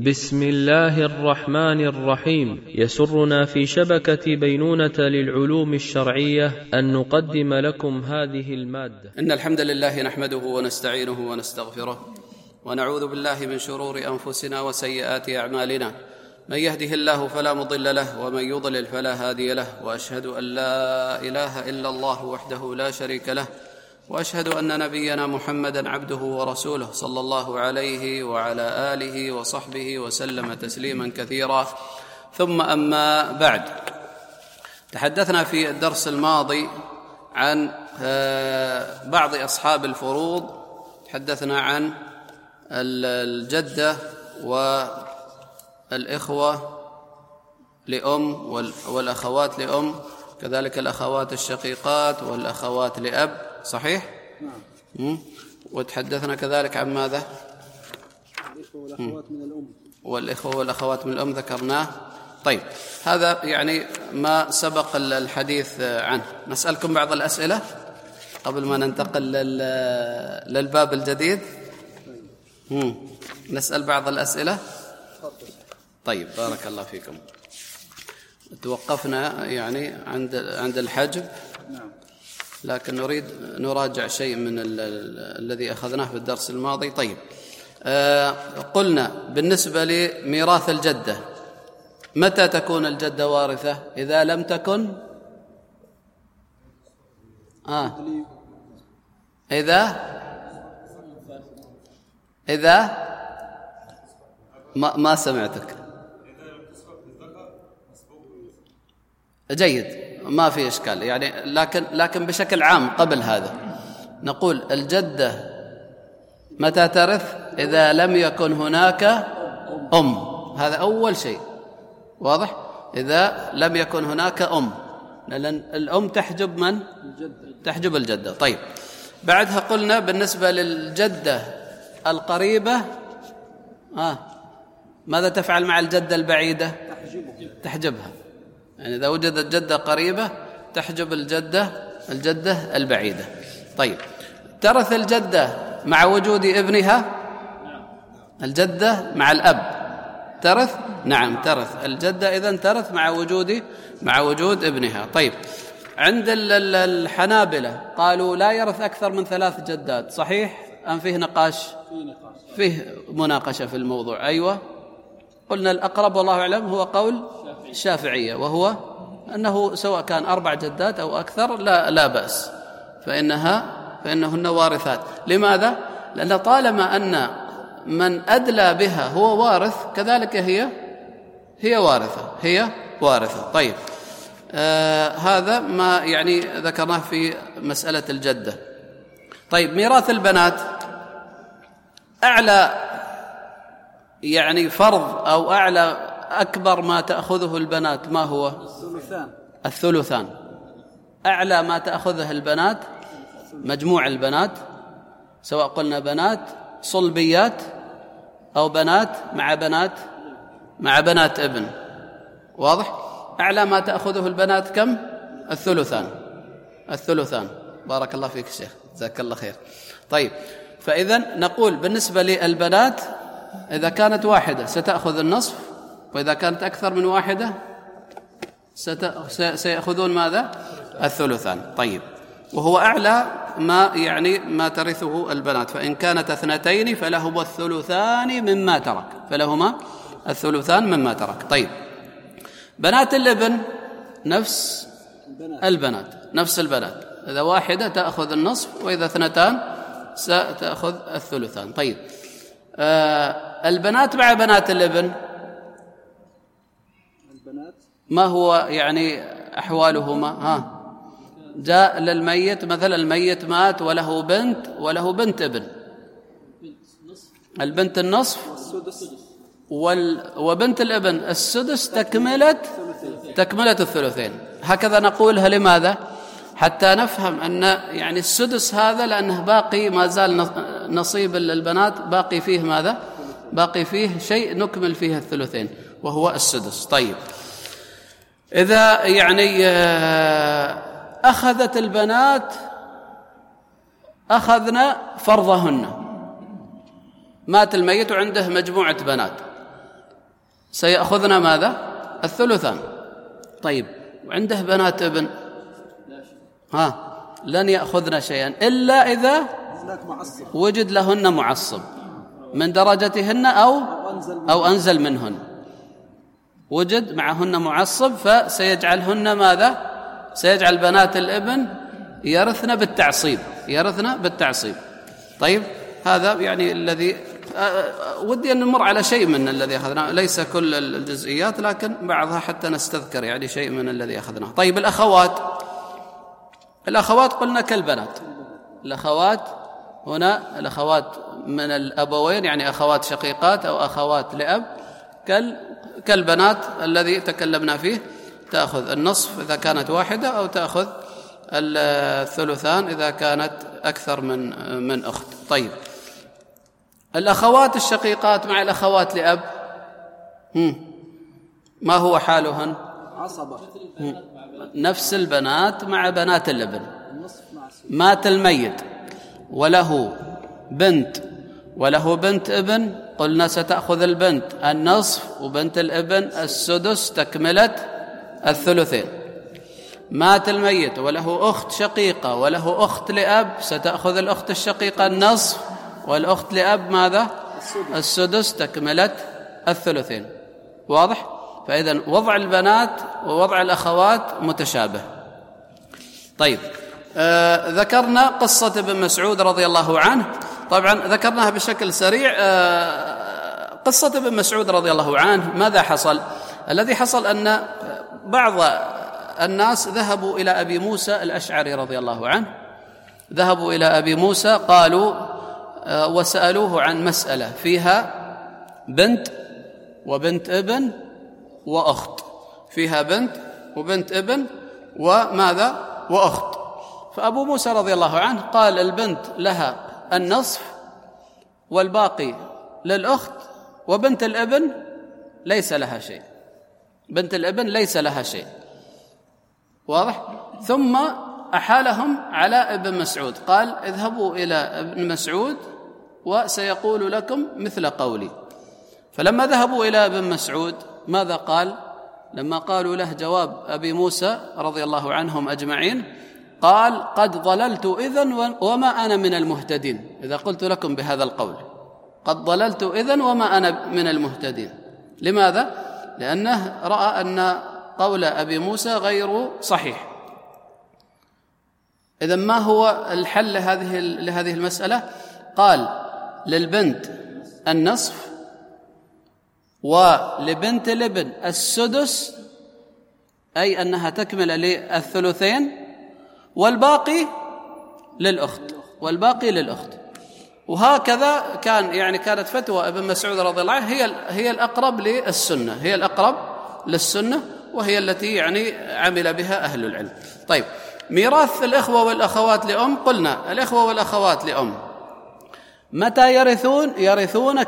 بسم الله الرحمن الرحيم. يسرنا في شبكة بينونة للعلوم الشرعية أن نقدم لكم هذه المادة. إن الحمد لله نحمده ونستعينه ونستغفره ونعوذ بالله من شرور أنفسنا وسيئات أعمالنا، من يهده الله فلا مضل له ومن يضلل فلا هادي له، وأشهد أن لا إله إلا الله وحده لا شريك له، وأشهد أن نبينا محمدًا عبده ورسوله صلى الله عليه وعلى آله وصحبه وسلم تسليمًا كثيرا، ثم أما بعد. تحدثنا في الدرس الماضي عن بعض أصحاب الفروض، تحدثنا عن الجدة والإخوة لأم والأخوات لأم، كذلك الأخوات الشقيقات والأخوات لأب، صحيح؟ نعم. وتحدثنا كذلك عن ماذا؟ الإخوة والأخوات من الأم. والإخوة والأخوات من الأم ذكرناه. طيب، هذا يعني ما سبق الحديث عنه. نسألكم بعض الأسئلة قبل ما ننتقل للباب الجديد. نسأل بعض الأسئلة. طيب، بارك الله فيكم. توقفنا يعني عند الحجب، لكن نريد نراجع شيء من الذي أخذناه في الدرس الماضي. طيب، قلنا بالنسبة لميراث الجدة، متى تكون الجدة وارثة؟ إذا لم تكن إذا ما سمعتك. جيد، ما في إشكال يعني، لكن بشكل عام قبل هذا نقول الجدة متى ترث؟ إذا لم يكن هناك أم، هذا أول شيء، واضح؟ إذا لم يكن هناك أم، لأن الأم تحجب من؟ تحجب الجدة. طيب، بعدها قلنا بالنسبة للجدة القريبة ماذا تفعل مع الجدة البعيدة؟ تحجبها، يعني إذا وجدت جدة قريبة تحجب الجدة البعيدة. طيب، ترث الجدة مع وجود ابنها؟ الجدة مع الأب ترث؟ نعم ترث الجدة، إذن ترث مع وجود ابنها. طيب، عند الحنابلة قالوا لا يرث أكثر من 3 جدات، صحيح أم فيه نقاش؟ فيه مناقشة في الموضوع. أيوة، قلنا الأقرب والله أعلم هو قول الشافعية، وهو أنه سواء كان 4 جدات أو أكثر لا بأس، فإنهن وارثات. لماذا؟ لأن طالما أن من أدلى بها هو وارث، كذلك هي وارثة. طيب، هذا ما يعني ذكرناه في مسألة الجدة. طيب، ميراث البنات، أعلى يعني فرض أو أعلى أكبر ما تأخذه البنات ما هو؟ الثلثان. أعلى ما تأخذه البنات، مجموع البنات، سواء قلنا بنات صلبيات أو بنات مع بنات ابن، واضح؟ أعلى ما تأخذه البنات كم؟ الثلثان. بارك الله فيك شيخ، جزاك الله خير. طيب، فإذا نقول بالنسبة للبنات إذا كانت واحدة ستأخذ النصف، وإذا كانت أكثر من واحدة سيأخذون ماذا؟ الثلثان. طيب، وهو أعلى ما ترثه البنات، فإن كانت 2 فلهما الثلثان مما ترك. طيب، بنات الابن نفس البنات، إذا واحدة تأخذ النصف، وإذا 2 ستأخذ الثلثان. طيب، البنات مع بنات الابن ما هو يعني أحوالهما؟ جاء للميت مثلا، الميت مات وله بنت ابن، البنت النصف وبنت الابن السدس، تكملة الثلثين. هكذا نقولها. لماذا؟ حتى نفهم أن يعني السدس هذا لأنه باقي ما زال نصيب البنات باقي فيه ماذا؟ باقي فيه شيء نكمل فيه الثلثين، وهو السدس. طيب، إذا يعني أخذت البنات أخذنا فرضهن، مات الميت وعنده مجموعة بنات، سيأخذن ماذا؟ الثلثان. طيب وعنده بنات ابن لن يأخذن شيئا إلا إذا وجد لهن معصب من درجتهن أو أنزل منهن. وجد معهن معصب فسيجعلهن ماذا؟ سيجعل بنات الابن يرثن بالتعصيب. طيب هذا يعني الذي ودي أن نمر على شيء من الذي أخذناه، ليس كل الجزئيات لكن بعضها حتى نستذكر يعني شيء من الذي أخذناه. طيب الأخوات قلنا كالبنات. الأخوات هنا الأخوات من الأبوين يعني أخوات شقيقات أو أخوات لأب كالبنات الذي تكلمنا فيه، تأخذ النصف إذا كانت واحدة أو تأخذ الثلثان إذا كانت أكثر من أخت. طيب الأخوات الشقيقات مع الأخوات لأب ما هو حالهن؟ عصبة. نفس البنات مع بنات الابن. مات الميت وله بنت ابن، قلنا ستأخذ البنت النصف وبنت الابن السدس تكملة الثلثين. مات الميت وله أخت شقيقة وله أخت لأب، ستأخذ الأخت الشقيقة النصف والأخت لأب ماذا؟ السدس تكملة الثلثين. واضح؟ فإذن وضع البنات ووضع الأخوات متشابه. طيب ذكرنا قصة ابن مسعود رضي الله عنه، طبعا ذكرناها بشكل سريع. قصة ابن مسعود رضي الله عنه ماذا حصل؟ الذي حصل أن بعض الناس ذهبوا إلى أبي موسى الأشعري رضي الله عنه، ذهبوا إلى أبي موسى قالوا وسألوه عن مسألة فيها بنت وبنت ابن وأخت، فيها بنت وبنت ابن وماذا؟ وأخت. فأبو موسى رضي الله عنه قال البنت لها النصف والباقي للأخت، وبنت الابن ليس لها شيء، بنت الابن ليس لها شيء. واضح؟ ثم أحالهم على ابن مسعود، قال اذهبوا إلى ابن مسعود وسيقول لكم مثل قولي. فلما ذهبوا إلى ابن مسعود ماذا قال؟ لما قالوا له جواب أبي موسى رضي الله عنهم أجمعين، قال قد ضللت إذن وما أنا من المهتدين، إذا قلت لكم بهذا القول قد ضللت إذن وما أنا من المهتدين. لماذا؟ لأنه رأى أن قول أبي موسى غير صحيح. إذن ما هو الحل لهذه المسألة؟ قال للبنت النصف ولبنت الابن السدس، أي أنها تكمل للثلثين، والباقي للأخت. وهكذا كانت فتوى ابن مسعود رضي الله عنه هي الأقرب للسنة، هي الأقرب للسنة، وهي التي عمل بها أهل العلم. طيب ميراث الإخوة والأخوات لأم، قلنا الإخوة والأخوات لأم متى يرثون؟ يرثون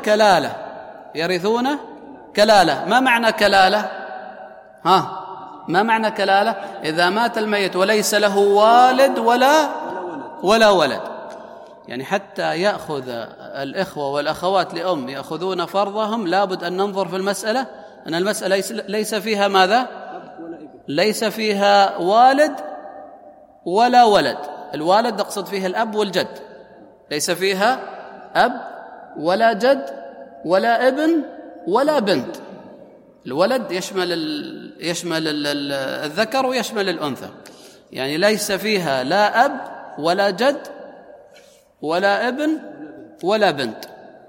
كلالة. ما معنى كلالة؟ ما معنى كلالة؟ إذا مات الميت وليس له والد ولا ولد، يعني حتى يأخذ الإخوة والأخوات لأم يأخذون فرضهم لابد أن ننظر في المسألة أن المسألة ليس فيها ماذا؟ ليس فيها والد ولا ولد. الوالد نقصد فيه الأب والجد، ليس فيها أب ولا جد ولا ابن ولا بنت. الولد يشمل الذكر ويشمل الأنثى، يعني ليس فيها لا أب ولا جد ولا ابن ولا بنت.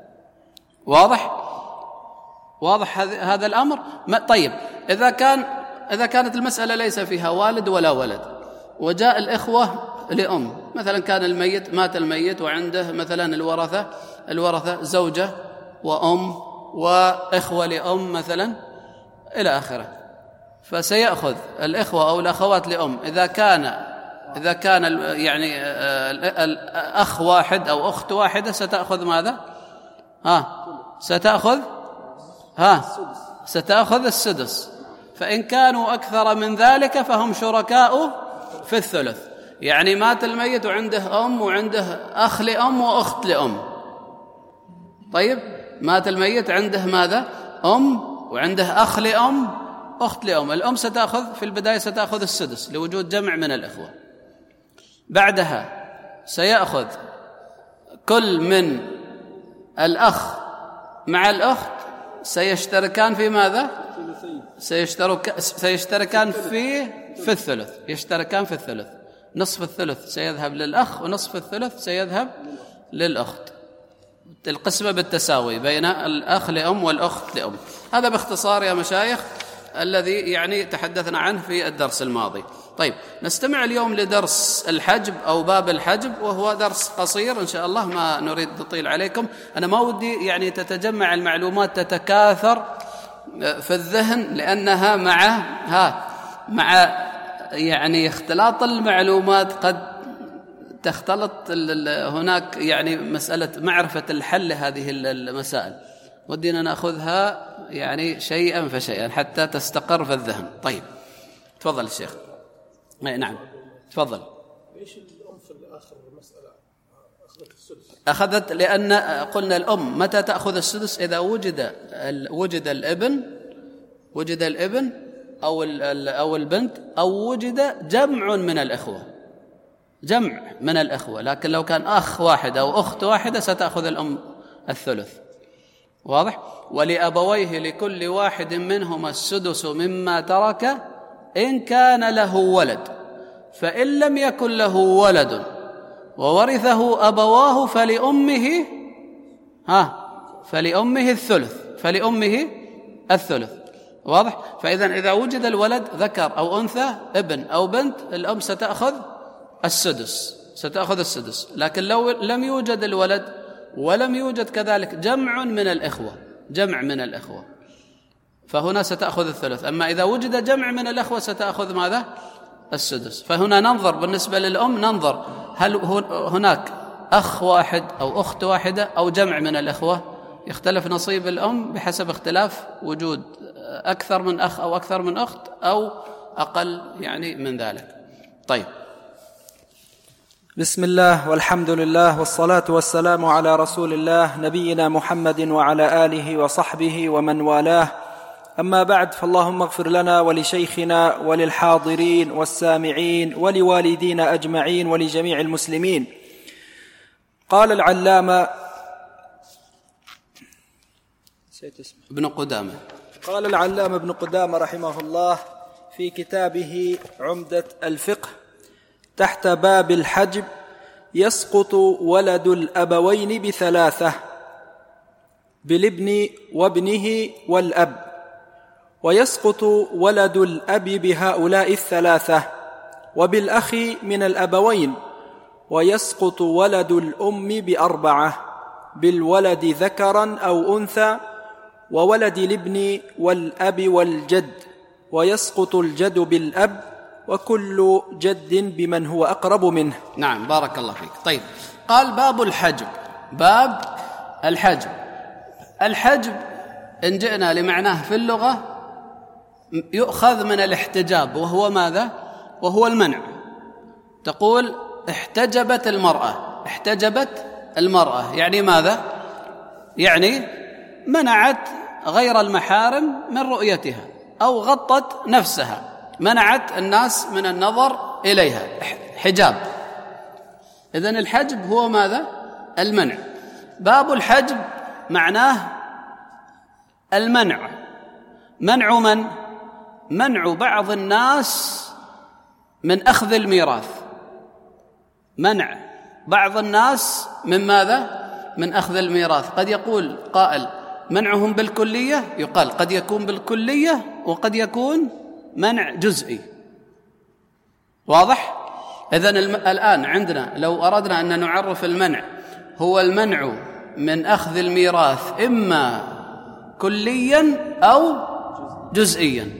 واضح هذا الأمر؟ طيب إذا كانت المسألة ليس فيها والد ولا ولد وجاء الإخوة لأم، مثلا كان مات الميت وعنده مثلا الورثة زوجة وأم وإخوة لأم مثلا إلى آخره، فسيأخذ الإخوة أو الأخوات لأم إذا كان يعني أخ واحد أو أخت واحدة ستأخذ ماذا؟ ستأخذ السدس. فإن كانوا أكثر من ذلك فهم شركاء في الثلث، يعني مات الميت وعنده أم وعنده أخ لأم وأخت لأم. طيب مات الميت عنده ماذا؟ أم وعنده أخ لأم أخت لأم، الأم ستأخذ في البداية ستأخذ السدس لوجود جمع من الإخوة. بعدها سيأخذ كل من الأخ مع الأخت سيشتركان في ماذا؟ سيشتركان في الثلث، يشتركان في الثلث. نصف الثلث سيذهب للأخ ونصف الثلث سيذهب للأخت، القسمة بالتساوي بين الأخ لأم والأخت لأم. هذا باختصار يا مشايخ الذي يعني تحدثنا عنه في الدرس الماضي. طيب نستمع اليوم لدرس الحجب أو باب الحجب، وهو درس قصير إن شاء الله، ما نريد نطيل عليكم. أنا ما ودي يعني تتجمع المعلومات تتكاثر في الذهن، لأنها مع يعني اختلاط المعلومات قد تختلط هناك يعني مسألة معرفة الحل لهذه المسائل، ودينا نأخذها يعني شيئا فشيئا حتى تستقر في الذهن. طيب تفضل الشيخ. نعم تفضل. ليش الأم في الآخر مسألة أخذت السدس؟ أخذت لأن قلنا الأم متى تأخذ السدس؟ إذا وجد الابن أو البنت أو وجد جمع من الإخوة، لكن لو كان أخ واحد أو أخت واحدة ستأخذ الأم الثلث. واضح؟ ولأبويه لكل واحد منهما السدس مما ترك إن كان له ولد، فإن لم يكن له ولد وورثه أبواه فلأمه الثلث. واضح؟ إذا وجد الولد ذكر أو أنثى، ابن أو بنت، الأم ستأخذ السدس. لكن لو لم يوجد الولد ولم يوجد كذلك جمع من الإخوة فهنا ستأخذ الثلث. أما إذا وجد جمع من الإخوة ستأخذ ماذا؟ السدس. فهنا ننظر بالنسبة للأم، ننظر هل هناك أخ واحد أو أخت واحدة أو جمع من الإخوة. يختلف نصيب الأم بحسب اختلاف وجود أكثر من أخ أو أكثر من أخت أو أقل يعني من ذلك. طيب. بسم الله والحمد لله والصلاة والسلام على رسول الله نبينا محمد وعلى آله وصحبه ومن والاه. أما بعد، فاللهم اغفر لنا ولشيخنا وللحاضرين والسامعين ولوالدينا أجمعين ولجميع المسلمين. قال العلامة ابن قدامة رحمه الله في كتابه عمدة الفقه تحت باب الحجب: يسقط ولد الأبوين بثلاثة، بالابن وابنه والأب، ويسقط ولد الأب بهؤلاء الثلاثة، وبالأخ من الأبوين، ويسقط ولد الأم بأربعة، بالولد ذكرا أو أنثى، وولد الابن والأب والجد، ويسقط الجد بالأب، وكل جد بمن هو أقرب منه. نعم بارك الله فيك. طيب قال باب الحجب. باب الحجب إن جئنا لمعناه في اللغة يؤخذ من الاحتجاب، وهو ماذا؟ وهو المنع. تقول احتجبت المرأة، يعني ماذا؟ يعني منعت غير المحارم من رؤيتها، أو غطت نفسها، منعت الناس من النظر إليها، حجاب. إذن الحجب هو ماذا؟ المنع. باب الحجب معناه المنع. منع من؟ منع بعض الناس من أخذ الميراث. منع بعض الناس من ماذا؟ من أخذ الميراث. قد يقول قائل منعهم بالكلية، يقال قد يكون بالكلية وقد يكون منع جزئي. واضح؟ إذن الآن عندنا لو أردنا أن نعرف المنع، هو المنع من أخذ الميراث إما كليا أو جزئيا.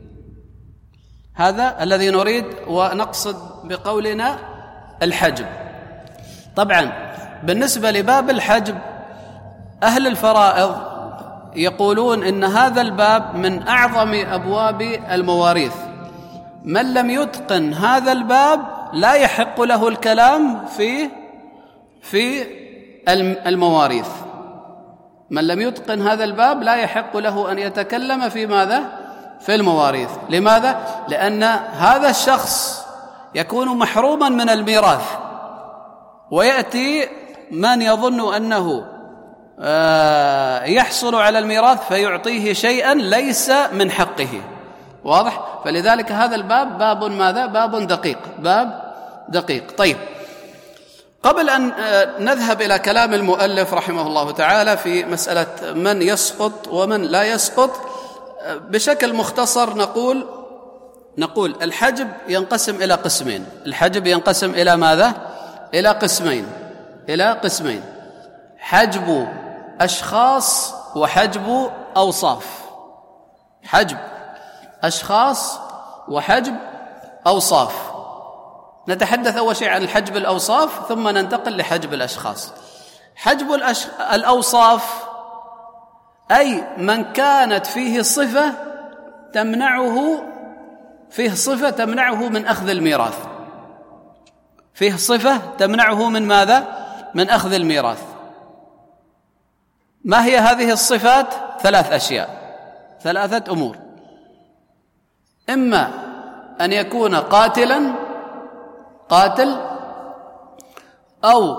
هذا الذي نريد ونقصد بقولنا الحجب. طبعا بالنسبة لباب الحجب أهل الفرائض يقولون إن هذا الباب من أعظم أبواب المواريث. من لم يتقن هذا الباب لا يحق له الكلام في المواريث. من لم يتقن هذا الباب لا يحق له أن يتكلم في ماذا؟ في المواريث. لماذا؟ لأن هذا الشخص يكون محروما من الميراث، ويأتي من يظن أنه يحصل على الميراث فيعطيه شيئا ليس من حقه. واضح؟ فلذلك هذا الباب باب ماذا؟ باب دقيق، باب دقيق. طيب، قبل أن نذهب إلى كلام المؤلف رحمه الله تعالى في مسألة من يسقط ومن لا يسقط، بشكل مختصر نقول الحجب ينقسم إلى قسمين. الحجب ينقسم إلى ماذا؟ إلى قسمين، حجب أشخاص وحجب أوصاف. حجب أشخاص وحجب أوصاف. نتحدث أول شيء عن الحجب الأوصاف ثم ننتقل لحجب الأشخاص. حجب الأوصاف أي من كانت فيه صفة تمنعه من أخذ الميراث. فيه صفة تمنعه من ماذا؟ من أخذ الميراث. ما هي هذه الصفات؟ 3 أشياء، 3 أمور. إما أن يكون قاتل أو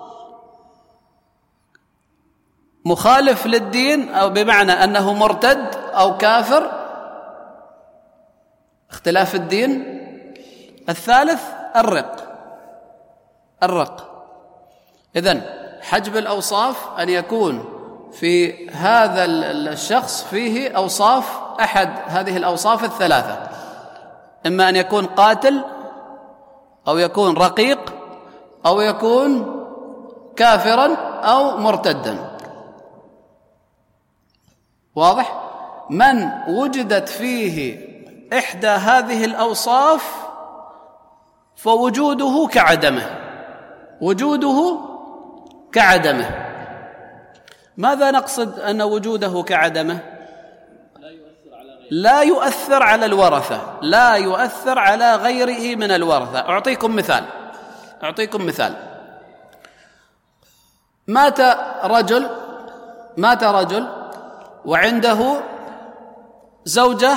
مخالف للدين، أو بمعنى أنه مرتد أو كافر، اختلاف الدين. الثالث الرق. إذن حجب الأوصاف أن يكون في هذا الشخص فيه أوصاف، أحد هذه الأوصاف ال3، إما أن يكون قاتل أو يكون رقيق أو يكون كافرا أو مرتدا. واضح؟ من وجدت فيه إحدى هذه الأوصاف فوجوده كعدمه. ماذا نقصد أن وجوده كعدمه؟ لا يؤثر على الورثة، لا يؤثر على غيره من الورثة. أعطيكم مثال. مات رجل وعنده زوجة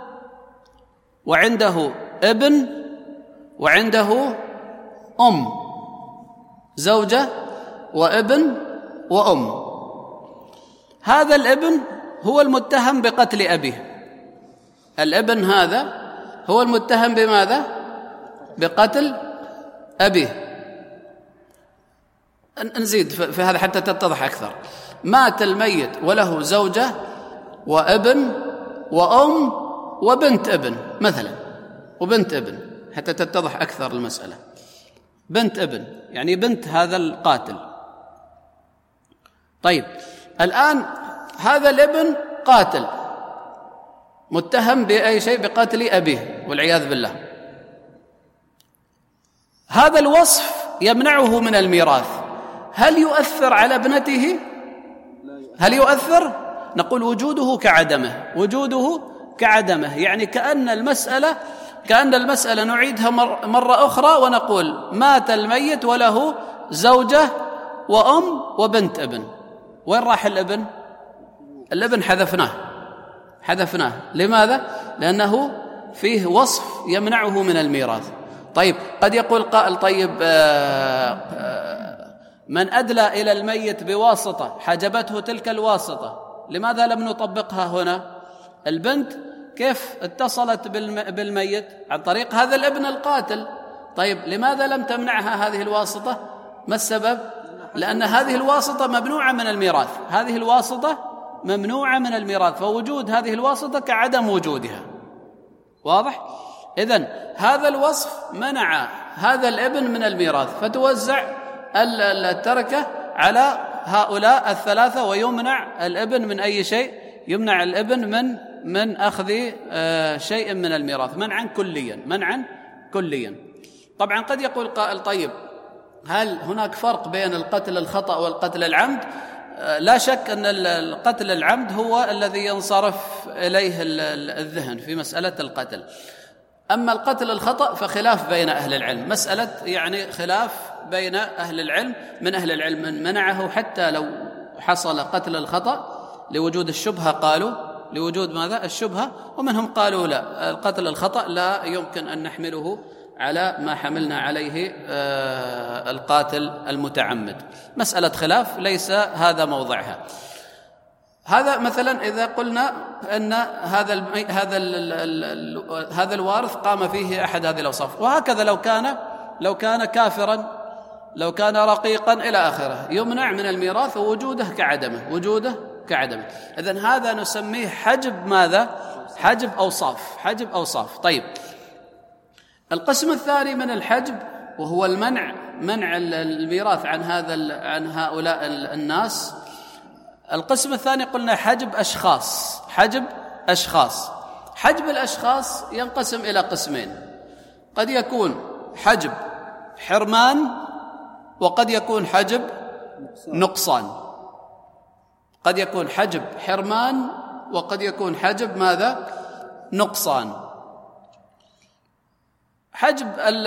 وعنده ابن وعنده أم، زوجة وابن وأم. هذا الابن هو المتهم بقتل أبيه. الابن هذا هو المتهم بماذا؟ بقتل أبيه. نزيد في هذا حتى تتضح أكثر. مات الميت وله زوجة وابن وأم وبنت ابن مثلا، وبنت ابن حتى تتضح أكثر المسألة. بنت ابن يعني بنت هذا القاتل. طيب، الآن هذا الابن قاتل متهم بأي شيء؟ بقتل أبيه والعياذ بالله. هذا الوصف يمنعه من الميراث. هل يؤثر على ابنته؟ هل يؤثر؟ نقول وجوده كعدمه. يعني كأن المسألة نعيدها مرة أخرى ونقول مات الميت وله زوجة وأم وبنت ابن. وين راح الابن؟ الابن حذفناه. لماذا؟ لأنه فيه وصف يمنعه من الميراث. طيب، قد يقول قائل طيب من أدلى إلى الميت بواسطة حجبته تلك الواسطة، لماذا لم نطبقها هنا؟ البنت كيف اتصلت بالميت؟ عن طريق هذا الابن القاتل. طيب، لماذا لم تمنعها هذه الواسطة؟ ما السبب؟ لأن هذه الواسطة ممنوعة من الميراث، فوجود هذه الواسطة كعدم وجودها. واضح؟ إذن هذا الوصف منع هذا الابن من الميراث، فتوزع التركة على هؤلاء 3، ويمنع الابن من أي شيء؟ يمنع الابن من أخذ شيء من الميراث منعا كليا. طبعا قد يقول قائل طيب هل هناك فرق بين القتل الخطأ والقتل العمد؟ لا شك أن القتل العمد هو الذي ينصرف إليه الذهن في مسألة القتل. أما القتل الخطأ فخلاف بين أهل العلم، مسألة يعني خلاف بين أهل العلم. من أهل العلم من منعه حصل قتل الخطأ لوجود الشبهة، قالوا لوجود ماذا؟ الشبهة. ومنهم قالوا لا، القتل الخطأ لا يمكن أن نحمله على ما حملنا عليه القاتل المتعمد. مسألة خلاف ليس هذا موضعها. هذا مثلا إذا قلنا أن هذا الوارث قام فيه أحد هذه الأوصاف. وهكذا لو كان كافرا، لو كان رقيقا إلى آخره، يمنع من الميراث ووجوده كعدمه. إذن هذا نسميه حجب ماذا؟ حجب أوصاف. طيب، القسم الثاني من الحجب وهو منع الميراث عن هؤلاء الناس. القسم الثاني قلنا حجب أشخاص. حجب الأشخاص ينقسم إلى قسمين: قد يكون حجب حرمان، وقد يكون حجب نقصان. قد يكون حجب حرمان وقد يكون حجب ماذا؟ نقصان. حجب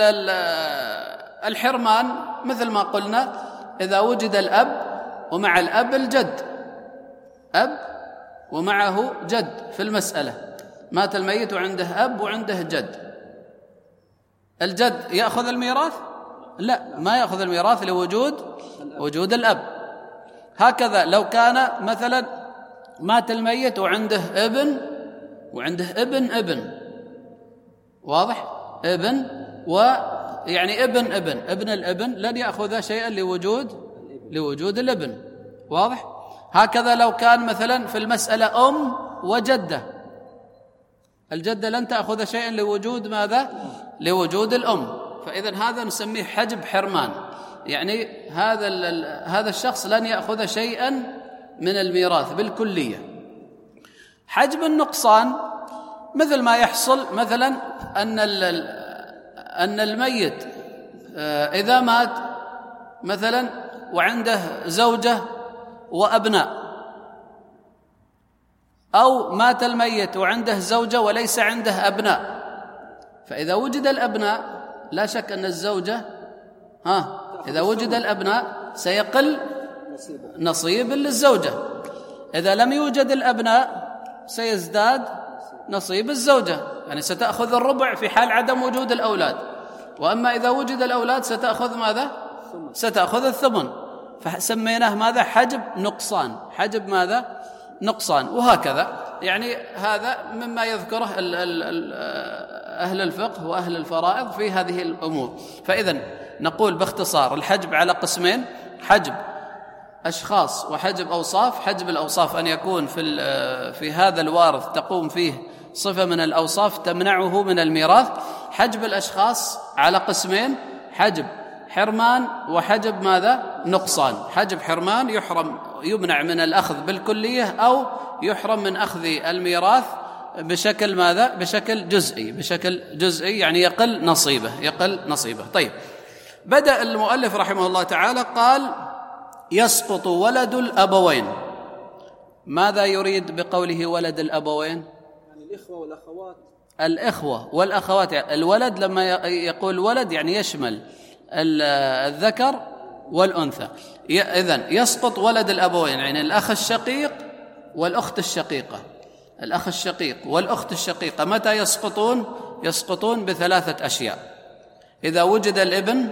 الحرمان مثل ما قلنا إذا وجد الأب ومع الأب الجد، أب ومعه جد في المسألة، مات الميت وعنده أب وعنده جد، الجد يأخذ الميراث؟ لا، ما يأخذ الميراث لوجود الأب. هكذا لو كان مثلا مات الميت وعنده ابن وعنده ابن واضح؟ ابن، ويعني ابن الابن لن يأخذ شيئا لوجود الابن، واضح؟ هكذا لو كان مثلا في المسألة أم وجدة، الجدة لن تأخذ شيئا لوجود ماذا؟ لوجود الأم. فإذن هذا نسميه حجب حرمان، يعني هذا الشخص لن يأخذ شيئا من الميراث بالكلية. حجب النقصان مثل ما يحصل مثلا أن الميت إذا مات مثلا وعنده زوجة وأبناء، أو مات الميت وعنده زوجة وليس عنده أبناء، فإذا وجد الأبناء لا شك أن الزوجة إذا وجد الأبناء سيقل نصيب للزوجة، إذا لم يوجد الأبناء سيزداد نصيب الزوجة، يعني ستأخذ الربع في حال عدم وجود الأولاد. وأما إذا وجد الأولاد ستأخذ ماذا؟ ستأخذ الثمن. فسميناه ماذا؟ حجب نقصان. حجب ماذا؟ نقصان. وهكذا يعني هذا مما يذكره أهل الفقه وأهل الفرائض في هذه الأمور. فإذن نقول باختصار الحجب على قسمين: حجب أشخاص وحجب أوصاف. حجب الأوصاف أن يكون في هذا الوارث تقوم فيه صفة من الأوصاف تمنعه من الميراث. حجب الأشخاص على قسمين: حجب حرمان وحجب ماذا؟ نقصان. حجب حرمان يمنع من الأخذ بالكلية أو يحرم من أخذ الميراث بشكل ماذا؟ بشكل جزئي، يعني يقل نصيبه. طيب، بدأ المؤلف رحمه الله تعالى قال: يسقط ولد الأبوين. ماذا يريد بقوله ولد الأبوين؟ يعني الإخوة والأخوات. الإخوة والأخوات. الولد لما يقول ولد يعني يشمل الذكر والأنثى. إذن يسقط ولد الأبوين، يعني الأخ الشقيق والأخت الشقيقة. الأخ الشقيق والأخت الشقيقة متى يسقطون؟ يسقطون بثلاثة أشياء: إذا وجد الابن،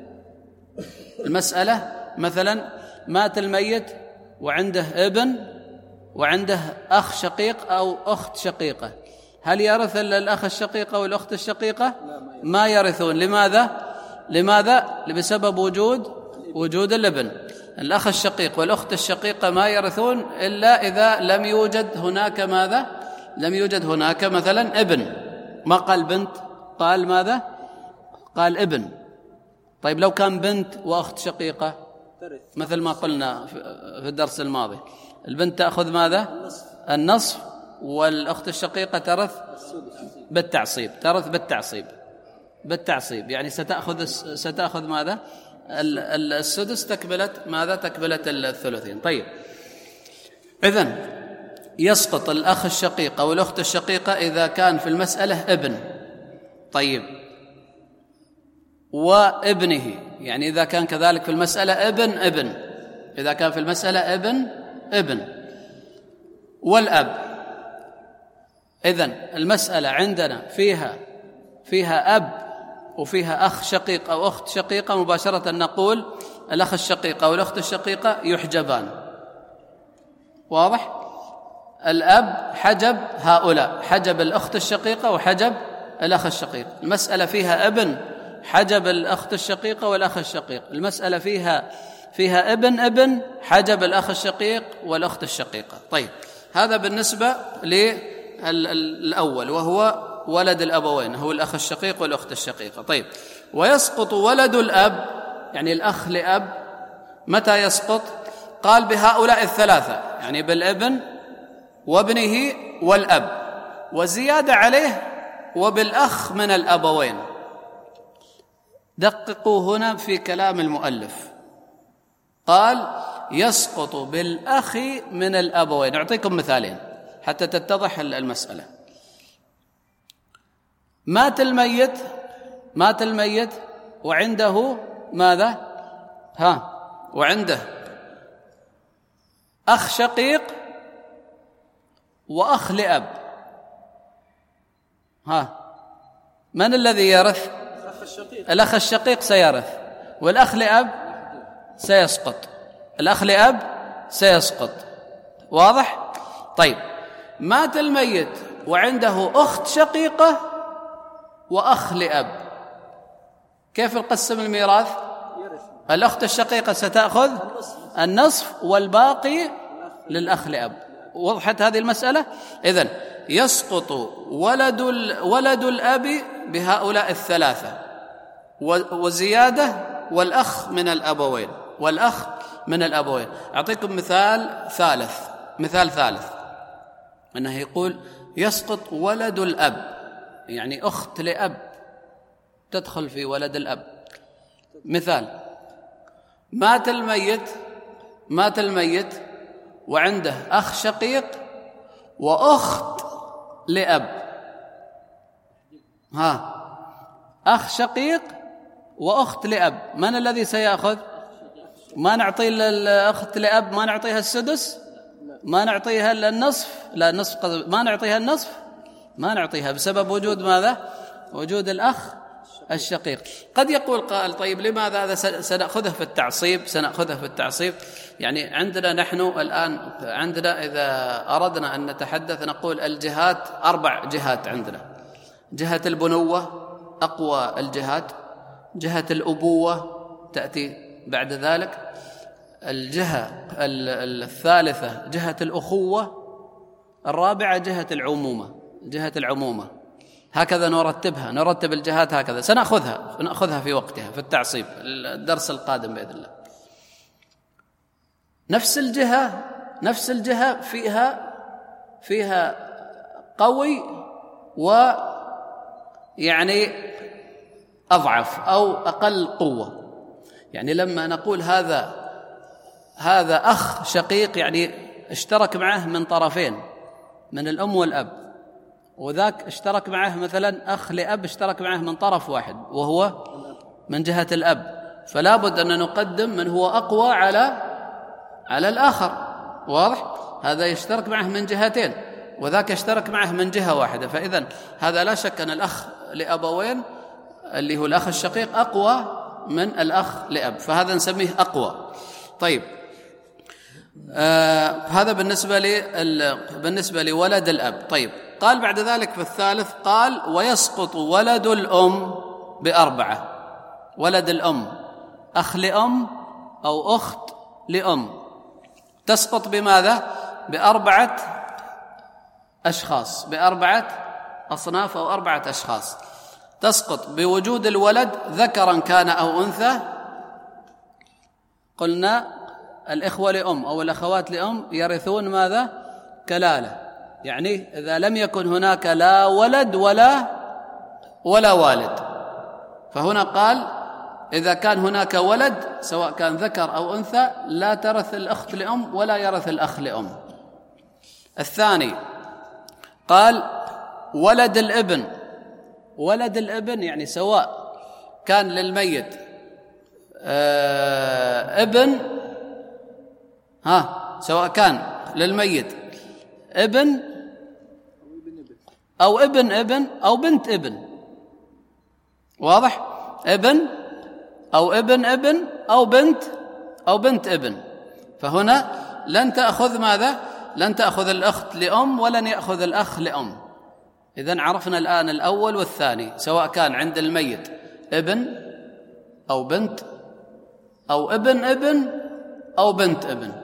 المسألة مثلا مات الميت وعنده ابن وعنده أخ شقيق أو أخت شقيقة، هل يرث الأخ الشقيق أو الأخت الشقيقة؟ ما يرثون. لماذا؟ بسبب وجود الابن. الأخ الشقيق والأخت الشقيقة ما يرثون إلا إذا لم يوجد هناك ماذا؟ لم يوجد هناك مثلا ابن. ما قال بنت، قال ماذا؟ قال ابن. طيب لو كان بنت وأخت شقيقة مثل ما قلنا في الدرس الماضي، البنت تأخذ ماذا؟ النصف، والأخت الشقيقة ترث بالتعصيب، يعني ستأخذ ماذا؟ السدس تكملة الثلثين. طيب، إذن يسقط الأخ الشقيق أو الأخت الشقيقة إذا كان في المسألة ابن. طيب، وابنه، يعني إذا كان كذلك في المسألة ابن. إذا كان في المسألة ابن والأب. إذن المسألة عندنا فيها أب وفيها أخ شقيق أو أخت شقيقة، مباشرة نقول الأخ الشقيق أو الأخت الشقيقة يحجبان. واضح؟ الأب حجب هؤلاء، حجب الأخت الشقيقة وحجب الأخ الشقيق. المسألة فيها ابن حجب الأخت الشقيقة والأخ الشقيق. المسألة فيها ابن حجب الأخ الشقيق والأخت الشقيقة. طيب، هذا بالنسبة للأول وهو ولد الأبوين، هو الأخ الشقيق والأخت الشقيقة. طيب، ويسقط ولد الأب يعني الأخ لأب متى يسقط؟ قال بهؤلاء الثلاثة، يعني بالابن وابنه والأب، وزيادة عليه وبالأخ من الأبوين. دققوا هنا في كلام المؤلف، قال يسقط بالأخ من الأبوين. أعطيكم مثالين حتى تتضح المسألة. مات الميت وعنده ماذا؟ وعنده أخ شقيق وأخ لأب. من الذي يرث؟ الأخ الشقيق سيرث، والأخ لأب سيسقط. الأخ لأب سيسقط. واضح؟ طيب، مات الميت وعنده أخت شقيقة وأخ لأب، كيف نقسم الميراث؟ الأخت الشقيقة ستأخذ النصف والباقي للأخ لأب. وضحت هذه المسألة؟ إذن يسقط ولد الأب بهؤلاء الثلاثة وزيادة والأخ من الأبوين. أعطيكم مثال ثالث أنه يقول يسقط ولد الأب، يعني أخت لأب تدخل في ولد الأب. مثال: مات الميت وعنده أخ شقيق وأخت لأب. أخ شقيق وأخت لأب، من الذي سيأخذ؟ ما نعطي الأخت لأب، ما نعطيها السدس، ما نعطيها النصف، ما نعطيها النصف، ما نعطيها بسبب وجود ماذا؟ وجود الأخ الشقيق. قد يقول قائل: طيب لماذا هذا؟ سنأخذه في التعصيب. يعني عندنا نحن الآن إذا أردنا أن نتحدث نقول الجهات 4 جهات عندنا: جهة البنوة أقوى الجهات، جهة الأبوة تأتي بعد ذلك، الجهة الثالثة جهة الأخوة، الرابعة جهة العمومة. هكذا نرتب الجهات هكذا. سنأخذها في وقتها في التعصيب الدرس القادم بإذن الله. نفس الجهة فيها قوي ويعني أضعف أو أقل قوة. يعني لما نقول هذا أخ شقيق، يعني اشترك معه من طرفين، من الأم والأب، وذاك اشترك معه مثلا أخ لأب اشترك معه من طرف واحد وهو من جهة الأب، فلا بد أن نقدم من هو أقوى على الآخر. واضح؟ هذا يشترك معه من جهتين وذاك يشترك معه من جهة واحدة، فإذن هذا لا شك أن الأخ لأبوين اللي هو الأخ الشقيق أقوى من الأخ لأب، فهذا نسميه أقوى. طيب، هذا بالنسبة لولد الأب. طيب، قال بعد ذلك في الثالث، قال ويسقط ولد الأم ب4. ولد الأم، أخ لأم أو أخت لأم، تسقط بماذا؟ ب4 أشخاص، ب4 أصناف أو 4 أشخاص. تسقط بوجود الولد ذكرا كان أو أنثى. قلنا الإخوة لأم أو الأخوات لأم يرثون ماذا؟ كلالة، يعني إذا لم يكن هناك لا ولد ولا والد. فهنا قال إذا كان هناك ولد سواء كان ذكر أو أنثى لا ترث الأخت لأم ولا يرث الأخ لأم. الثاني قال ولد الابن، يعني سواء كان للميت ابن سواء كان للميت ابن أو ابن أو بنت ابن. واضح؟ ابن أو ابن أو بنت ابن. فهنا لن تأخذ ماذا؟ لن تأخذ الأخت لأم ولن يأخذ الأخ لأم. إذن عرفنا الآن الأول والثاني، سواء كان عند الميت ابن أو بنت أو ابن أو بنت ابن.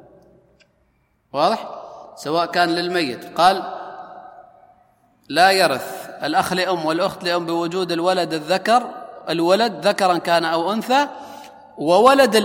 واضح؟ سواء كان للميت قال لا يرث الأخ لأم والأخت لأم بوجود الولد الذكر، الولد ذكرا كان أو أنثى، وولد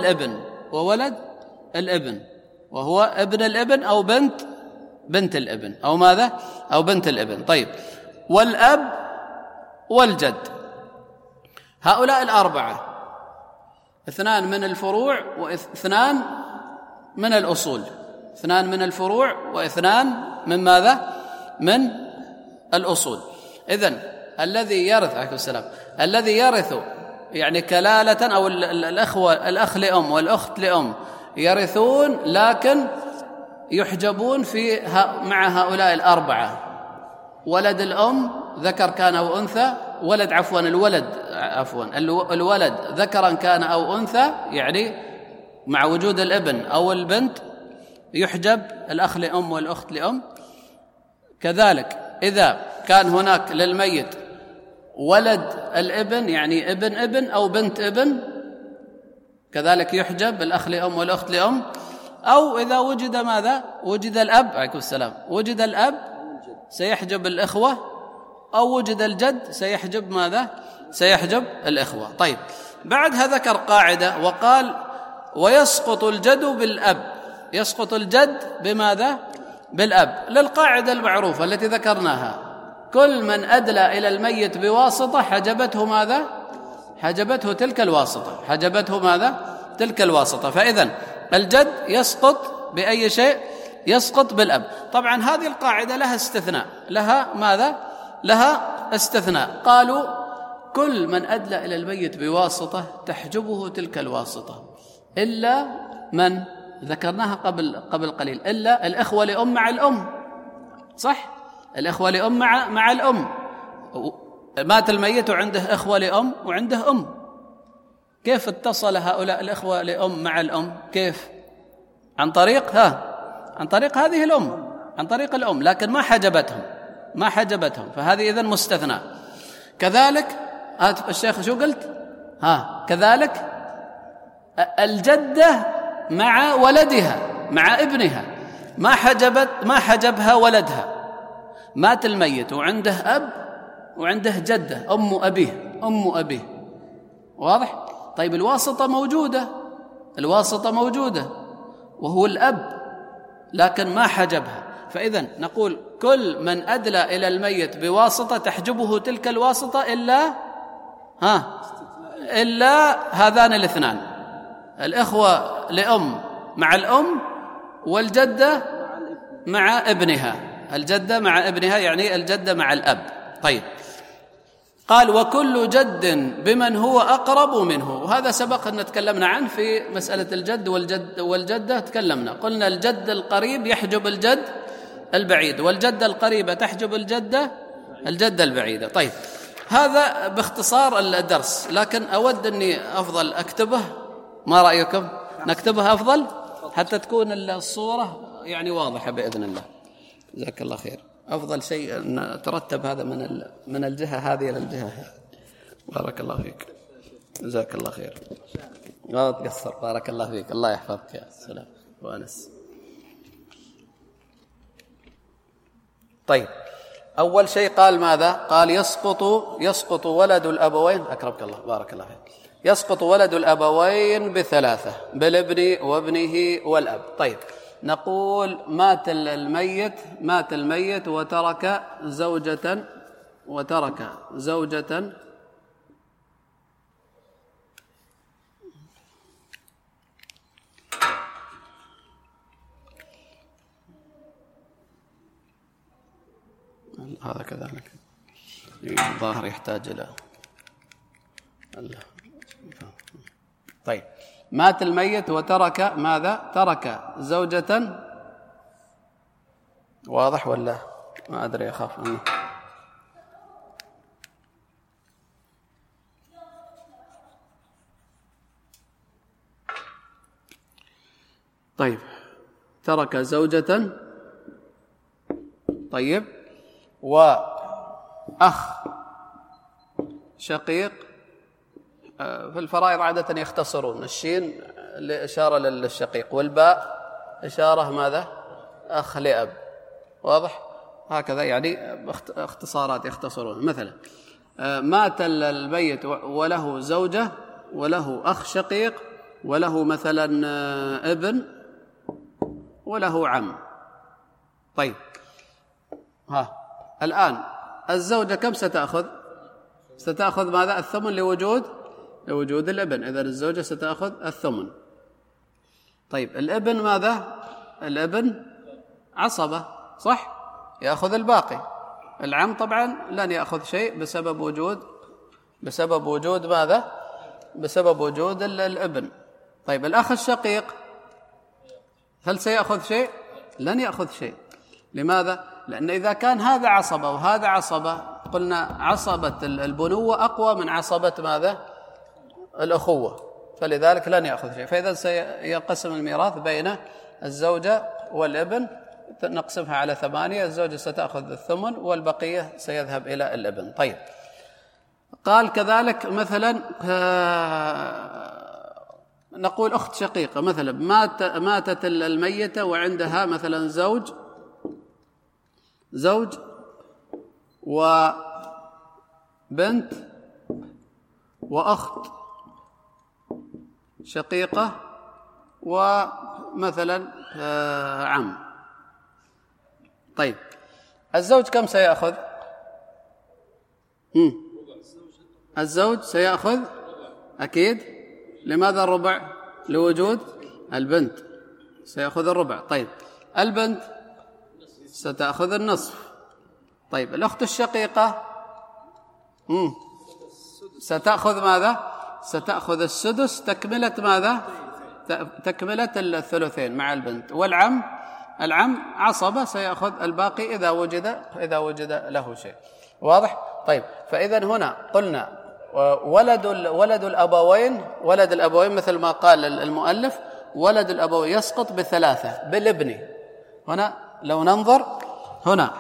الابن وهو ابن الابن أو بنت الابن أو ماذا؟ أو بنت الابن. طيب، والأب والجد، هؤلاء الأربعة، 2 من الفروع و2 من الأصول، 2 من الفروع و2 من ماذا؟ من الأصول. إذن الذي يرث عليكم السلام، الذي يرث يعني كلالة أو الأخ لأم والأخت لأم يرثون، لكن يحجبون مع هؤلاء الأربعة: ولد الأم ذكر كان أو أنثى، الولد ذكرا كان أو أنثى، يعني مع وجود الابن أو البنت يحجب الأخ لأم والأخت لأم. كذلك إذا كان هناك للميت ولد الابن، يعني ابن أو بنت ابن، كذلك يحجب الأخ لأم والأخت لأم. أو إذا وجد ماذا؟ وجد الأب عليكم السلام، وجد الأب سيحجب الإخوة، أو وجد الجد سيحجب ماذا؟ سيحجب الإخوة. طيب، بعدها ذكر قاعدة وقال: ويسقط الجد بالأب. يسقط الجد بماذا؟ بالأب، للقاعدة المعروفة التي ذكرناها: كل من أدلى إلى الميت بواسطة حجبته ماذا؟ حجبته تلك الواسطة، حجبته ماذا؟ تلك الواسطة. فإذن الجد يسقط بأي شيء؟ يسقط بالأب. طبعا هذه القاعدة لها استثناء، لها ماذا؟ لها استثناء. قالوا: كل من أدلى إلى الميت بواسطة تحجبه تلك الواسطة، إلا من ذكرناها قبل قليل، إلا الإخوة لأم مع الأم. صح؟ الإخوة لأم مع الأم. مات الميت وعنده إخوة لأم وعنده أم، كيف اتصل هؤلاء الإخوة لأم مع الأم؟ كيف؟ عن طريق هذه الأم، عن طريق الأم، لكن ما حجبتهم، فهذه إذن مستثنى. كذلك الشيخ شو قلت؟ كذلك الجدة مع ولدها مع ابنها، ما حجبها ولدها. مات الميت وعنده أب وعنده جدة أم أبيه. واضح؟ طيب، الواسطة موجودة وهو الأب، لكن ما حجبها. فإذن نقول: كل من أدلى إلى الميت بواسطة تحجبه تلك الواسطة إلا هذان الاثنان: الإخوة لأم مع الأم، والجدة مع ابنها. الجدة مع ابنها يعني الجدة مع الأب. طيب، قال: وكل جد بمن هو أقرب منه. وهذا سبق أن تكلمنا عنه في مسألة الجد والجدة. تكلمنا قلنا الجد القريب يحجب الجد البعيد، والجدة القريبة تحجب الجدة البعيدة. طيب، هذا باختصار الدرس، لكن أود أني أفضل أكتبه. ما رأيكم؟ نكتبها أفضل حتى تكون الصورة يعني واضحة بإذن الله. جزاك الله خير. أفضل شيء أن ترتب هذا من الجهة هذه إلى الجهة هذه. بارك الله فيك، جزاك الله خير. لا تقصر، بارك الله فيك، الله يحفظك يا سلام وأنس. طيب، أول شيء قال ماذا؟ قال: يسقط ولد الأبوين. أكرمك الله، بارك الله فيك. يسقط ولد الأبوين ب3: بالابن وابنه والأب. طيب، نقول: مات الميت وترك زوجة هذا كذلك الظاهر يحتاج إلى الله. طيب، مات الميت وترك ماذا؟ ترك زوجة. واضح ولا ما أدري، أخاف منه. طيب، ترك زوجة، طيب، وأخ شقيق. في الفرائض عادة يختصرون، الشين إشارة للشقيق، والباء إشارة ماذا؟ أخ لأب. واضح؟ هكذا يعني اختصارات يختصرون. مثلا مات الميت وله زوجة وله أخ شقيق وله مثلا ابن وله عم. طيب، الآن الزوجة كم ستأخذ؟ ستأخذ ماذا؟ الثمن لوجود الابن. إذن الزوجة ستأخذ الثمن. طيب، الابن ماذا؟ الابن عصبة، صح؟ يأخذ الباقي. العم طبعا لن يأخذ شيء بسبب وجود ماذا؟ بسبب وجود الابن. طيب، الأخ الشقيق هل سيأخذ شيء؟ لن يأخذ شيء. لماذا؟ لأن إذا كان هذا عصبة وهذا عصبة، قلنا عصبة البنوة أقوى من عصبة ماذا؟ الأخوة، فلذلك لن يأخذ شيء. فإذا سينقسم الميراث بين الزوجة والابن، نقسمها على 8، الزوجة ستأخذ الثمن والبقية سيذهب إلى الابن. طيب، قال كذلك مثلا نقول أخت شقيقة مثلا ماتت الميتة وعندها مثلا زوج وبنت وأخت شقيقة ومثلا عم. طيب، الزوج كم سيأخذ؟ الزوج سيأخذ أكيد. لماذا الربع؟ لوجود البنت، سيأخذ الربع. طيب، البنت ستأخذ النصف. طيب، الأخت الشقيقة ستأخذ ماذا؟ ستأخذ السدس تكملة ماذا؟ تكملة الثلثين مع البنت. والعم عصبة، سيأخذ الباقي إذا وجد له شيء. واضح؟ طيب، فإذا هنا قلنا ولد الأبوين مثل ما قال المؤلف، ولد الأبوين يسقط ب3 بالابن. هنا لو ننظر هنا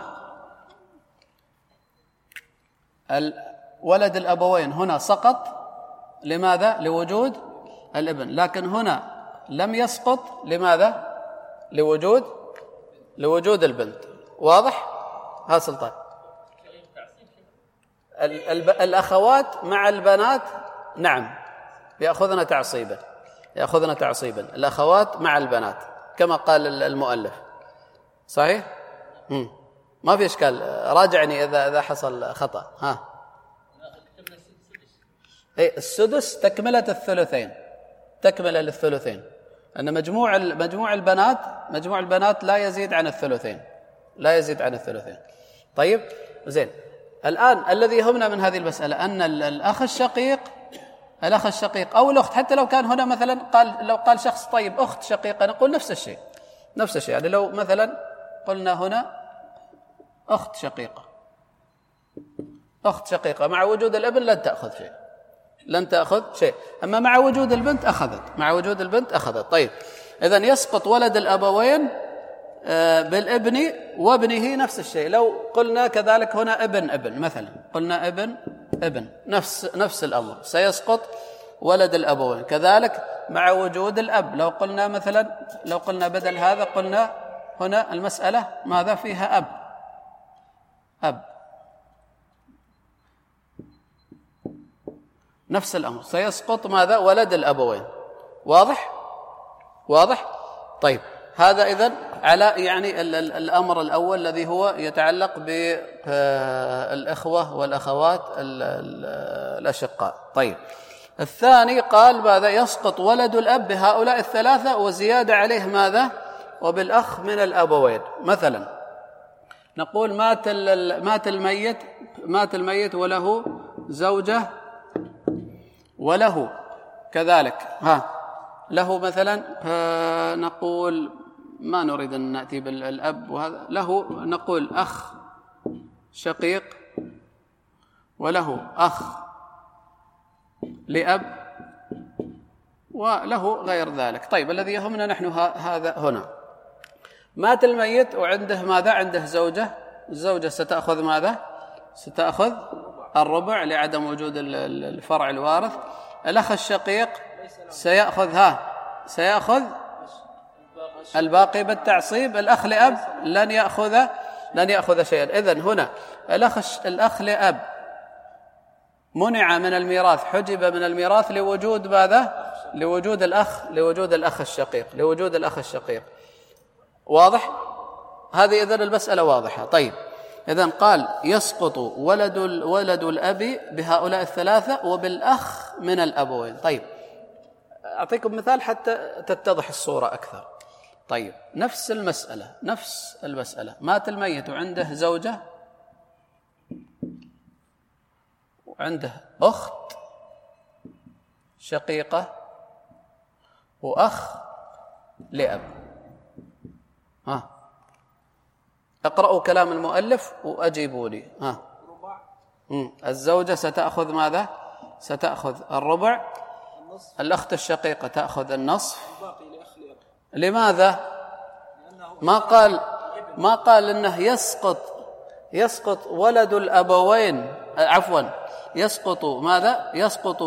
ولد الأبوين هنا سقط، لماذا؟ لوجود الابن. لكن هنا لم يسقط، لماذا؟ لوجود البنت. واضح؟ ها سلطان. الأخوات مع البنات نعم يأخذن تعصيبا، الأخوات مع البنات كما قال المؤلف. صحيح؟ ما في إشكال، راجعني إذا حصل خطأ. السدس تكملة للثلثين، أن مجموع البنات لا يزيد عن الثلثين. طيب، زين. الآن الذي يهمنا من هذه المسألة أن الأخ الشقيق أو الأخت، حتى لو كان هنا مثلا لو قال شخص طيب أخت شقيقة، نقول نفس الشيء. يعني لو مثلا قلنا هنا أخت شقيقة مع وجود الابن لن تأخذ شيء، أما مع وجود البنت أخذت. طيب، إذن يسقط ولد الأبوين بالابن وابنه نفس الشيء. لو قلنا كذلك هنا ابن مثلا، قلنا ابن نفس الأمر، سيسقط ولد الأبوين. كذلك مع وجود الأب، لو قلنا بدل هذا قلنا هنا المسألة ماذا فيها؟ أب نفس الأمر، سيسقط ماذا؟ ولد الأبوين. واضح؟ طيب، هذا إذن على يعني الأمر الأول الذي هو يتعلق بالإخوة والأخوات الأشقاء. طيب، الثاني قال ماذا؟ يسقط ولد الأب بهؤلاء الثلاثة وزيادة عليه ماذا؟ وبالأخ من الأبوين. مثلا نقول مات الميت وله زوجة وله كذلك له مثلا نقول ما نريد أن نأتي بالأب وهذا، له نقول أخ شقيق وله أخ لأب وله غير ذلك. طيب الذي يهمنا نحن هذا هنا، مات الميت وعنده ماذا؟ عنده زوجة. الزوجة ستأخذ ماذا؟ ستأخذ الربع لعدم وجود الفرع الوارث. الأخ الشقيق سيأخذ الباقي بالتعصيب. الأخ لأب لن يأخذ شيئا. إذن هنا الأخ لأب منع من الميراث، حجب من الميراث لوجود ماذا؟ لوجود الأخ الشقيق. واضح؟ هذه إذن المسألة واضحة. طيب إذن قال يسقط ولد الأب بهؤلاء الثلاثة وبالأخ من الأبوين. طيب أعطيكم مثال حتى تتضح الصورة أكثر. طيب نفس المسألة مات الميت وعنده زوجة وعنده أخت شقيقة وأخ لأب. اقرأوا كلام المؤلف وأجيبوا لي. الزوجة ستأخذ ماذا؟ ستأخذ الربع. الأخت الشقيقة تأخذ النصف. لماذا؟ ما قال إنه يسقط ولد الأبوين، عفوا يسقط ماذا؟ يسقط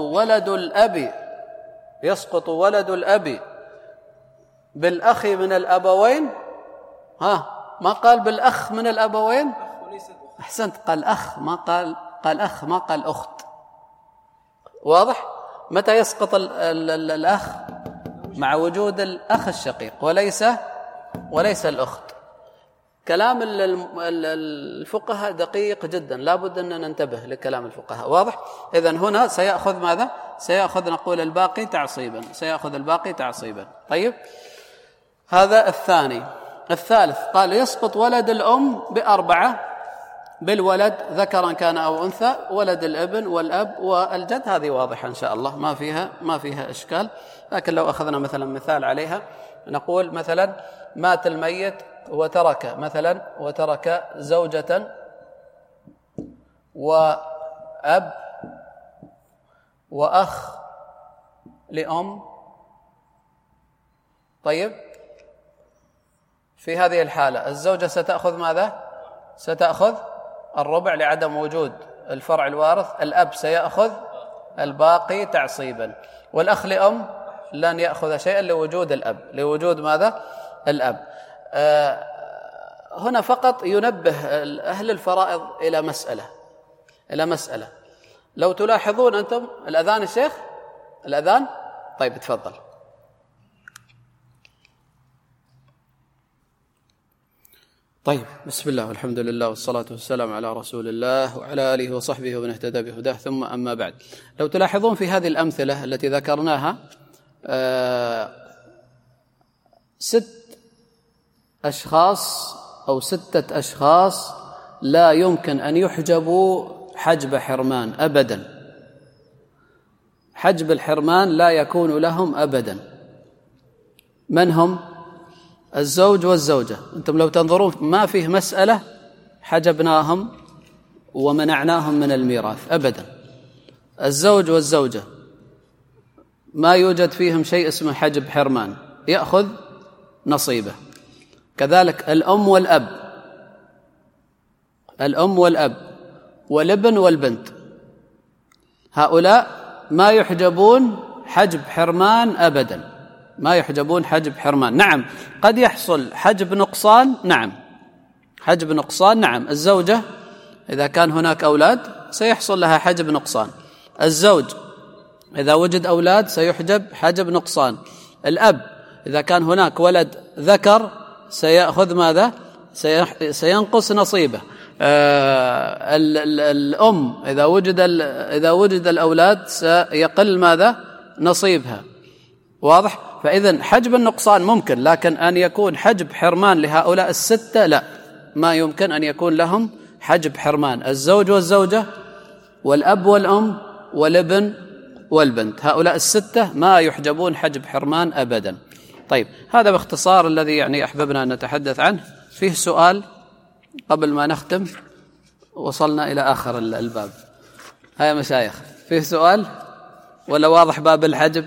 ولد الأب بالأخ من الأبوين. ما قال بالأخ من الأبوين. أحسنت، قال أخ، ما قال أخت. واضح؟ متى يسقط الأخ؟ مع وجود الأخ الشقيق وليس الأخت. كلام الفقهاء دقيق جدا، لا بد أن ننتبه لكلام الفقهاء. واضح؟ إذن هنا سيأخذ ماذا؟ سيأخذ نقول الباقي تعصيبا. طيب هذا الثاني. الثالث قال يسقط ولد الأم ب4 بالولد ذكرا كان أو أنثى، ولد الابن والأب والجد. هذه واضحة إن شاء الله، ما فيها إشكال. لكن لو أخذنا مثلا مثال عليها نقول مثلا مات الميت وترك زوجة وأب وأخ لأم. طيب في هذه الحالة الزوجة ستأخذ ماذا؟ ستأخذ الربع لعدم وجود الفرع الوارث. الأب سيأخذ الباقي تعصيبا. والأخ لأم لن يأخذ شيئا لوجود ماذا؟ الأب. هنا فقط ينبه أهل الفرائض إلى مسألة. لو تلاحظون أنتم الأذان الشيخ، الأذان. طيب تفضل. طيب بسم الله والحمد لله والصلاة والسلام على رسول الله وعلى آله وصحبه ومن اهتدى بهداه، ثم أما بعد. لو تلاحظون في هذه الأمثلة التي ذكرناها 6 أشخاص أو 6 أشخاص لا يمكن أن يحجبوا حجب حرمان أبدا. حجب الحرمان لا يكون لهم أبدا. من هم؟ الزوج والزوجة. أنتم لو تنظرون ما فيه مسألة حجبناهم ومنعناهم من الميراث أبدا. الزوج والزوجة ما يوجد فيهم شيء اسمه حجب حرمان، يأخذ نصيبه. كذلك الأم والأب والابن والبنت، هؤلاء ما يحجبون حجب حرمان أبدا، ما يحجبون حجب حرمان. نعم قد يحصل حجب نقصان، حجب نقصان. نعم الزوجة إذا كان هناك أولاد سيحصل لها حجب نقصان. الزوج إذا وجد أولاد سيحجب حجب نقصان. الأب إذا كان هناك ولد ذكر سيأخذ ماذا؟ سينقص نصيبه. الأم إذا وجد الأولاد سيقل ماذا؟ نصيبها. واضح؟ فإذن حجب النقصان ممكن، لكن أن يكون حجب حرمان لهؤلاء 6 لا، ما يمكن أن يكون لهم حجب حرمان. الزوج والزوجة والأب والأم والابن والبنت، هؤلاء الستة ما يحجبون حجب حرمان أبدا. طيب هذا باختصار الذي يعني أحببنا أن نتحدث عنه. فيه سؤال قبل ما نختم، وصلنا إلى آخر الباب. هيا مشايخ، فيه سؤال ولا واضح باب الحجب؟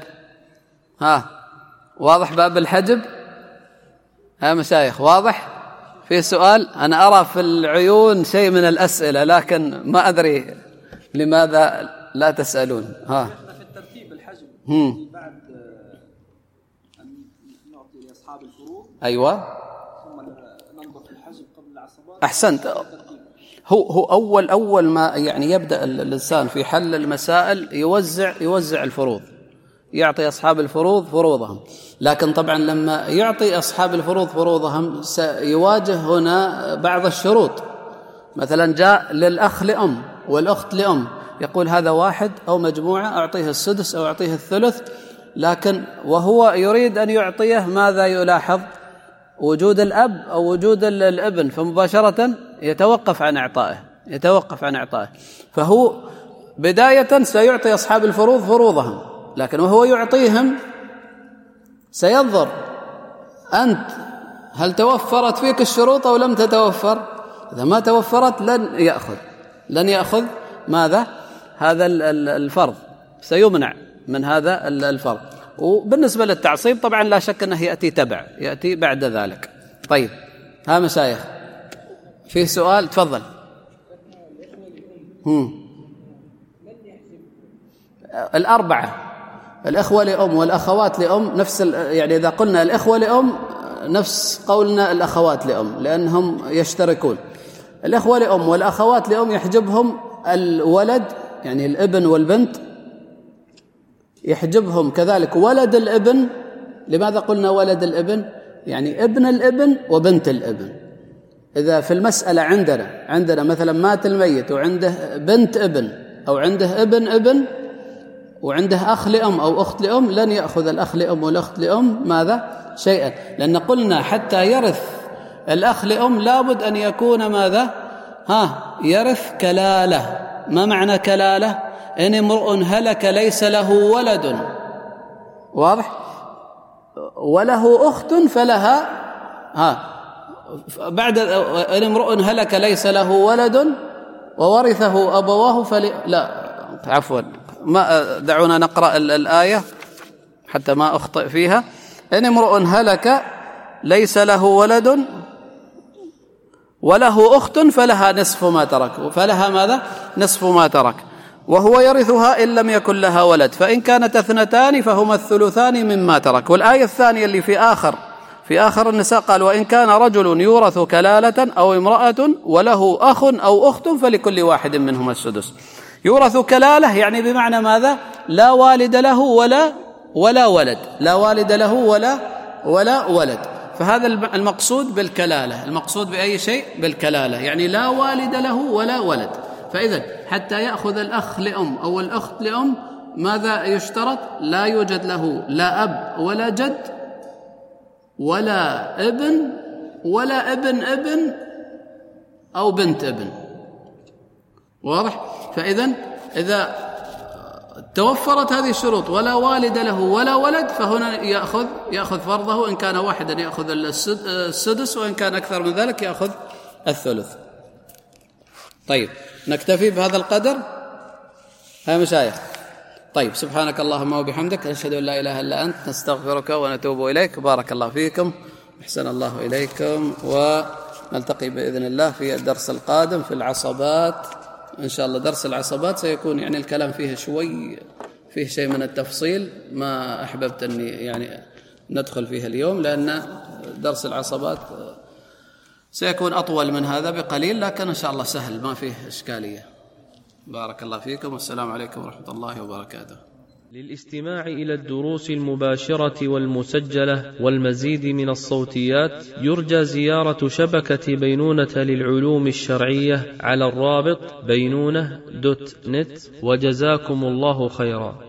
واضح باب الحجب؟ ها مشايخ واضح؟ فيه سؤال؟ أنا أرى في العيون شيء من الأسئلة لكن ما أدري لماذا لا تسألون. في الترتيب الحجب بعد أن نعطي لأصحاب الفروض. أيوة، ثم ننظر في الحجب قبل العصبات. أحسنت. هو أول ما يعني يبدأ الإنسان في حل المسائل يوزع الفروض، يعطي أصحاب الفروض فروضهم. لكن طبعا لما يعطي أصحاب الفروض فروضهم سيواجه هنا بعض الشروط. مثلا جاء للأخ لأم والأخت لأم، يقول هذا واحد أو مجموعة أعطيه السدس أو أعطيه الثلث، لكن وهو يريد أن يعطيه ماذا يلاحظ؟ وجود الأب أو وجود الابن، فمباشرة يتوقف عن إعطائه. فهو بداية سيعطي أصحاب الفروض فروضهم، لكن وهو يعطيهم سينظر أنت هل توفرت فيك الشروط أو لم تتوفر. إذا ما توفرت لن يأخذ ماذا؟ هذا الفرض، سيمنع من هذا الفرض. وبالنسبة للتعصيب طبعا لا شك أنه يأتي بعد ذلك. طيب ها مشايخ، فيه سؤال؟ تفضل. الأربعة، الإخوة لأم والأخوات لأم، نفس يعني إذا قلنا الإخوة لأم نفس قولنا الأخوات لأم، لأنهم يشتركون. الإخوة لأم والأخوات لأم يحجبهم الولد، يعني الابن والبنت، يحجبهم كذلك ولد الابن. لماذا قلنا ولد الابن؟ يعني ابن الابن وبنت الابن. إذا في المسألة عندنا مثلا مات الميت وعنده بنت ابن أو عنده ابن وعنده أخ لأم أو أخت لأم، لن يأخذ الأخ لأم والأخت لأم ماذا؟ شيئا، لأن قلنا حتى يرث الأخ لأم لابد أن يكون ماذا؟ يرث كلالة. ما معنى كلالة؟ إن امرؤ هلك ليس له ولد، واضح؟ وله أخت فلها بعد إن امرؤ هلك ليس له ولد وورثه أبواه لا عفوا، ما دعونا نقرأ الآية حتى ما أخطئ فيها. إن امرؤ هلك ليس له ولد وله أخت فلها نصف ما ترك، فلها ماذا؟ نصف ما ترك، وهو يرثها إن لم يكن لها ولد، فإن كانت اثنتان فهما الثلثان مما ترك. والآية الثانية اللي في آخر النساء قال وإن كان رجل يورث كلالة أو امرأة وله أخ أو أخت فلكل واحد منهما السدس. يورث كلالة يعني بمعنى ماذا؟ لا والد له ولا ولد، لا والد له ولا ولد. فهذا المقصود بالكلالة. المقصود بأي شيء؟ بالكلالة، يعني لا والد له ولا ولد. فإذا حتى يأخذ الأخ لأم أو الأخت لأم ماذا يشترط؟ لا يوجد له لا أب ولا جد ولا ابن ولا ابن أو بنت ابن، واضح؟ فإذا إذا توفرت هذه الشروط ولا والد له ولا ولد فهنا يأخذ فرضه. إن كان واحدا يأخذ السدس، وإن كان أكثر من ذلك يأخذ الثلث. طيب نكتفي بهذا القدر يا مشايخ. طيب سبحانك اللهم وبحمدك، نشهد أن لا إله إلا أنت، نستغفرك ونتوب إليك. بارك الله فيكم، أحسن الله إليكم، ونلتقي بإذن الله في الدرس القادم في العصبات إن شاء الله. درس العصبات سيكون يعني الكلام فيه فيه شيء من التفصيل، ما أحببت أني يعني ندخل فيها اليوم، لأن درس العصبات سيكون أطول من هذا بقليل، لكن إن شاء الله سهل ما فيه إشكالية. بارك الله فيكم، والسلام عليكم ورحمة الله وبركاته. للاستماع إلى الدروس المباشرة والمسجلة والمزيد من الصوتيات يرجى زيارة شبكة بينونة للعلوم الشرعية على الرابط بينونة.net. وجزاكم الله خيرا.